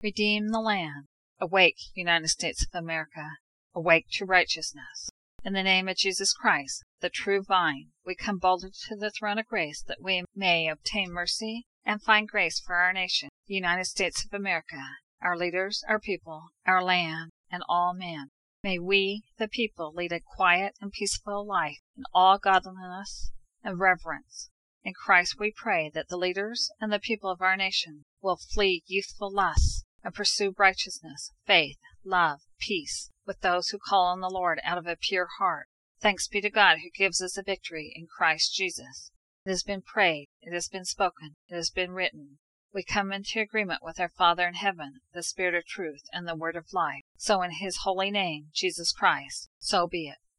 Redeem the land. Awake, United States of America. Awake to righteousness. In the name of Jesus Christ, the true vine, we come boldly to the throne of grace that we may obtain mercy and find grace for our nation, the United States of America, our leaders, our people, our land, and all men. May we, the people, lead a quiet and peaceful life in all godliness and reverence. In Christ we pray that the leaders and the people of our nation will flee youthful lusts and pursue righteousness, faith, love, peace with those who call on the Lord out of a pure heart. Thanks be to God who gives us a victory in Christ Jesus. It has been prayed, it has been spoken, it has been written. We come into agreement with our Father in heaven, the Spirit of truth, and the Word of life. So in His holy name, Jesus Christ, so be it.